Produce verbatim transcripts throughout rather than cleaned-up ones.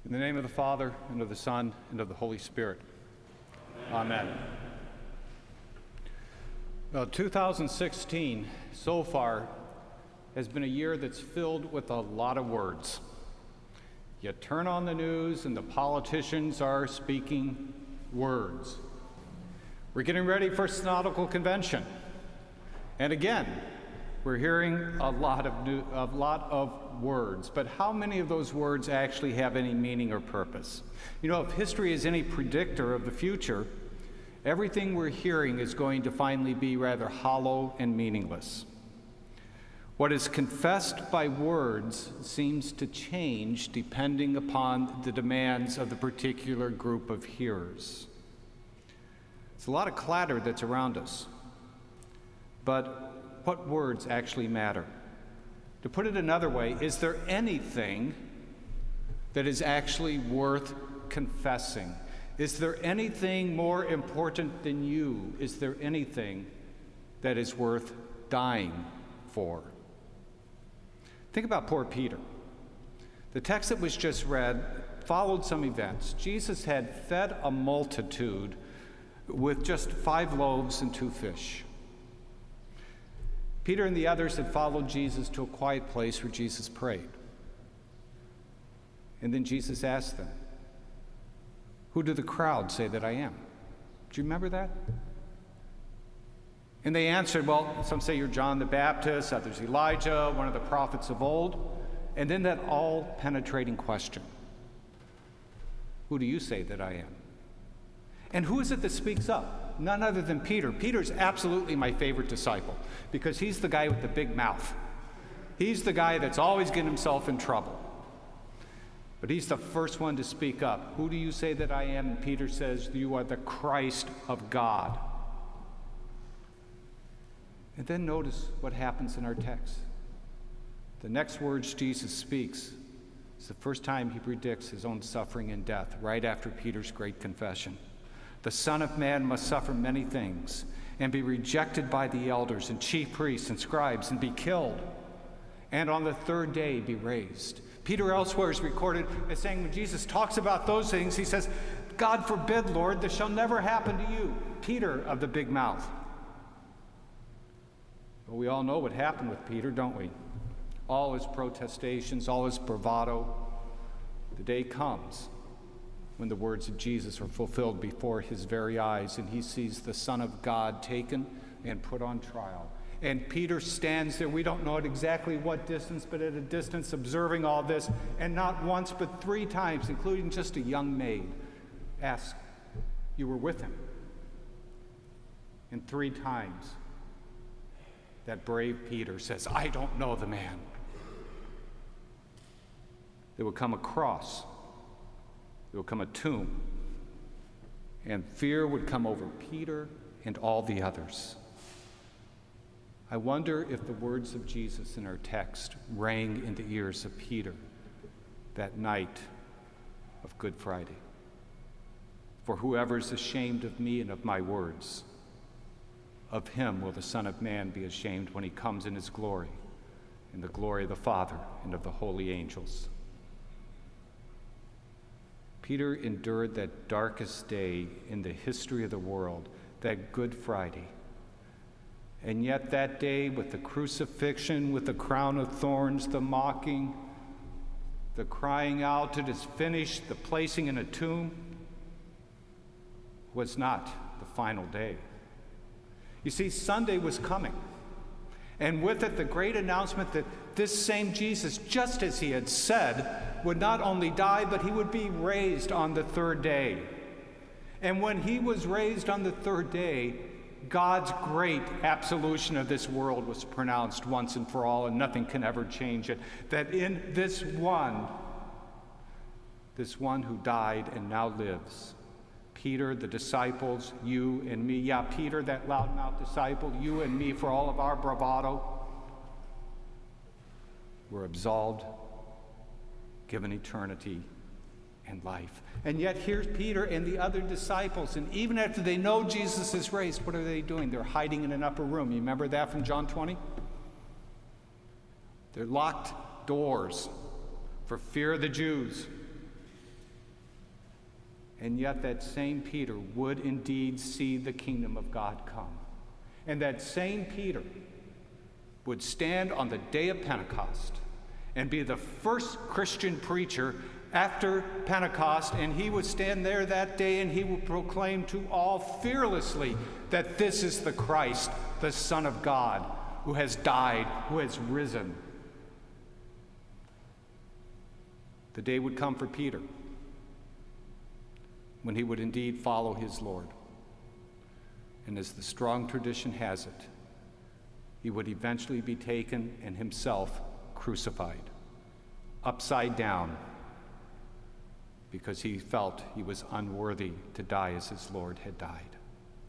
In the name of the Father, and of the Son, and of the Holy Spirit. Amen. Amen. Well, two thousand sixteen, so far, has been a year that's filled with a lot of words. You turn on the news and the politicians are speaking words. We're getting ready for Synodical Convention. And again, we're hearing a lot of new, a lot of words, but how many of those words actually have any meaning or purpose? You know, if history is any predictor of the future, everything we're hearing is going to finally be rather hollow and meaningless. What is confessed by words seems to change depending upon the demands of the particular group of hearers. It's a lot of clatter that's around us, but what words actually matter? To put it another way, is there anything that is actually worth confessing? Is there anything more important than you? Is there anything that is worth dying for? Think about poor Peter. The text that was just read followed some events. Jesus had fed a multitude with just five loaves and two fish. Peter and the others had followed Jesus to a quiet place where Jesus prayed. And then Jesus asked them, "Who do the crowd say that I am?" Do you remember that? And they answered, well, some say you're John the Baptist, others Elijah, one of the prophets of old. And then that all-penetrating question, "Who do you say that I am?" And who is it that speaks up? None other than Peter. Peter's absolutely my favorite disciple because he's the guy with the big mouth. He's the guy that's always getting himself in trouble. But he's the first one to speak up. "Who do you say that I am?" And Peter says, "You are the Christ of God." And then notice what happens in our text. The next words Jesus speaks is the first time he predicts his own suffering and death, right after Peter's great confession. "The Son of Man must suffer many things and be rejected by the elders and chief priests and scribes and be killed, and on the third day be raised." Peter elsewhere is recorded as saying when Jesus talks about those things, he says, "God forbid, Lord, this shall never happen to you." Peter of the big mouth. Well, we all know what happened with Peter, don't we? All his protestations, all his bravado. The day comes when the words of Jesus are fulfilled before his very eyes, and he sees the Son of God taken and put on trial. And Peter stands there, we don't know at exactly what distance, but at a distance observing all this, and not once but three times, including just a young maid, asks, "You were with him?" And three times, that brave Peter says, "I don't know the man." There would come a cross. There would come a tomb. And fear would come over Peter and all the others. I wonder if the words of Jesus in our text rang in the ears of Peter that night of Good Friday. "For whoever is ashamed of me and of my words, of him will the Son of Man be ashamed when he comes in his glory, in the glory of the Father and of the holy angels." Peter endured that darkest day in the history of the world, that Good Friday. And yet that day, with the crucifixion, with the crown of thorns, the mocking, the crying out, "It is finished," the placing in a tomb, was not the final day. You see, Sunday was coming, and with it the great announcement that this same Jesus, just as he had said, would not only die, but he would be raised on the third day. And when he was raised on the third day, God's great absolution of this world was pronounced once and for all, and nothing can ever change it. That in this one, this one who died and now lives, Peter, the disciples, you and me, yeah, Peter, that loudmouth disciple, you and me, for all of our bravado, were absolved, given eternity and life. And yet here's Peter and the other disciples, and even after they know Jesus is raised, what are they doing? They're hiding in an upper room. You remember that from John twenty? They're locked doors for fear of the Jews. And yet that same Peter would indeed see the kingdom of God come. And that same Peter would stand on the day of Pentecost and be the first Christian preacher after Pentecost, and he would stand there that day and he would proclaim to all fearlessly that this is the Christ, the Son of God, who has died, who has risen. The day would come for Peter when he would indeed follow his Lord. And as the strong tradition has it, he would eventually be taken and himself crucified, upside down, because he felt he was unworthy to die as his Lord had died.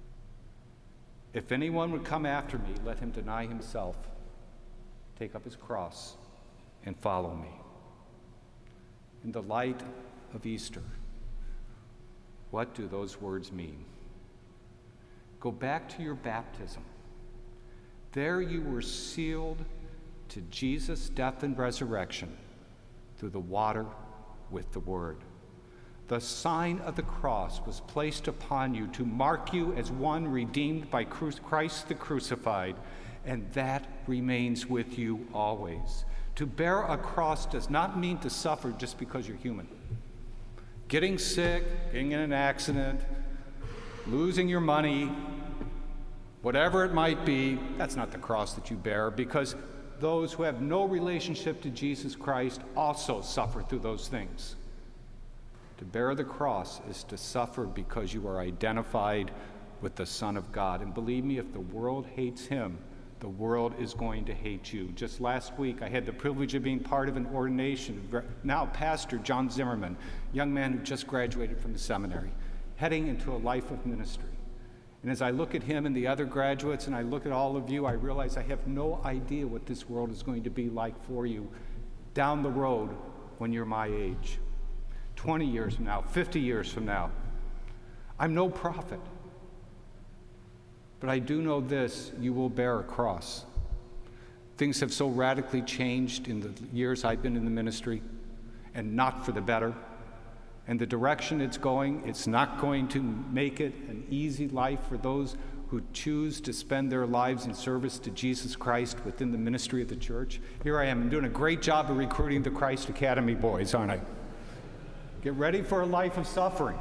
If anyone would come after me, let him deny himself, take up his cross, and follow me. In the light of Easter, what do those words mean? Go back to your baptism. There you were sealed to Jesus' death and resurrection through the water with the word. The sign of the cross was placed upon you to mark you as one redeemed by Christ the crucified, and that remains with you always. To bear a cross does not mean to suffer just because you're human. Getting sick, getting in an accident, losing your money, whatever it might be, that's not the cross that you bear, because those who have no relationship to Jesus Christ also suffer through those things. To bear the cross is to suffer because you are identified with the Son of God. And believe me, if the world hates him, the world is going to hate you. Just last week, I had the privilege of being part of an ordination of now Pastor John Zimmerman, young man who just graduated from the seminary, heading into a life of ministry. And as I look at him and the other graduates, and I look at all of you, I realize I have no idea what this world is going to be like for you down the road when you're my age. twenty years from now, fifty years from now. I'm no prophet. But I do know this, you will bear a cross. Things have so radically changed in the years I've been in the ministry, and not for the better. And the direction it's going, it's not going to make it an easy life for those who choose to spend their lives in service to Jesus Christ within the ministry of the church. Here I am, I'm doing a great job of recruiting the Christ Academy boys, aren't I? Get ready for a life of suffering.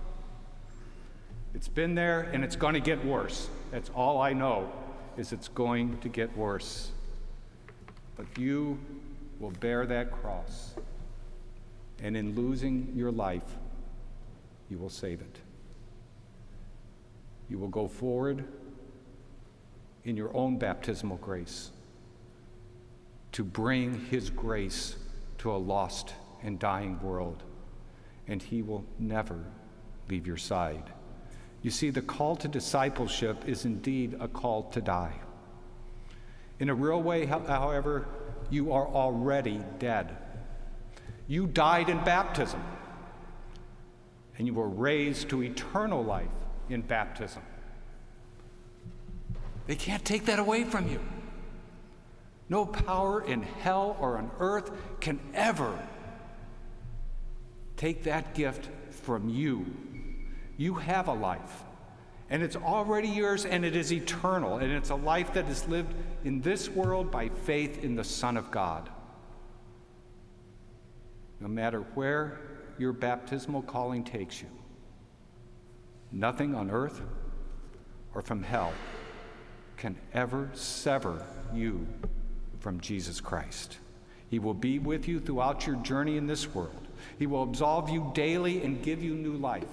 It's been there and it's going to get worse. That's all I know, is it's going to get worse. But you will bear that cross. And in losing your life, you will save it. You will go forward in your own baptismal grace to bring his grace to a lost and dying world. And he will never leave your side. You see, the call to discipleship is indeed a call to die. In a real way, however, you are already dead. You died in baptism, and you were raised to eternal life in baptism. They can't take that away from you. No power in hell or on earth can ever take that gift from you. You have a life, and it's already yours, and it is eternal, and it's a life that is lived in this world by faith in the Son of God. No matter where your baptismal calling takes you, nothing on earth or from hell can ever sever you from Jesus Christ. He will be with you throughout your journey in this world. He will absolve you daily and give you new life.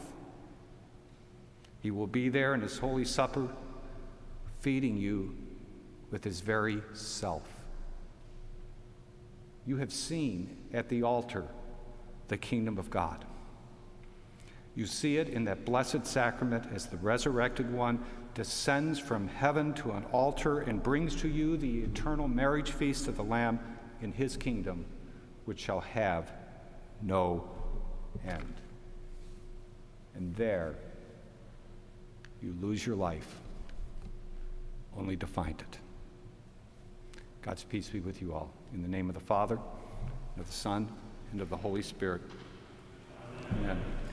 He will be there in his Holy Supper, feeding you with his very self. You have seen at the altar the kingdom of God. You see it in that blessed sacrament as the resurrected one descends from heaven to an altar and brings to you the eternal marriage feast of the Lamb in his kingdom, which shall have no end. And there, you lose your life, only to find it. God's peace be with you all. In the name of the Father, and of the Son, and of the Holy Spirit. Amen.